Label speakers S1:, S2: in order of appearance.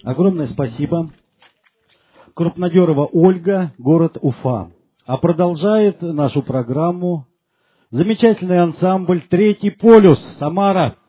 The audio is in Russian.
S1: Огромное спасибо. Крупнодерова Ольга, город Уфа. А продолжает нашу программу замечательный ансамбль «Третий полюс», Самара.